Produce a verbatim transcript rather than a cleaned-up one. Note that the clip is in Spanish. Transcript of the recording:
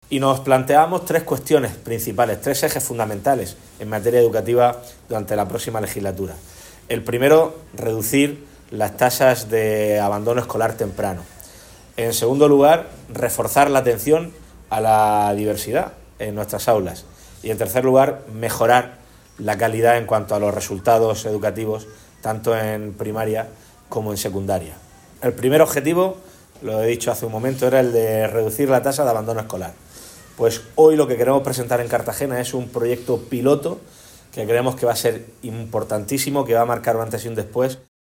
Y nos planteamos tres cuestiones principales, tres ejes fundamentales en materia educativa durante la próxima legislatura. El primero, reducir las tasas de abandono escolar temprano. En segundo lugar, reforzar la atención a la diversidad en nuestras aulas. Y en tercer lugar, mejorar la calidad en cuanto a los resultados educativos, tanto en primaria como en secundaria. El primer objetivo, lo he dicho hace un momento, era el de reducir la tasa de abandono escolar. Pues hoy lo que queremos presentar en Cartagena es un proyecto piloto que creemos que va a ser importantísimo, que va a marcar un antes y un después.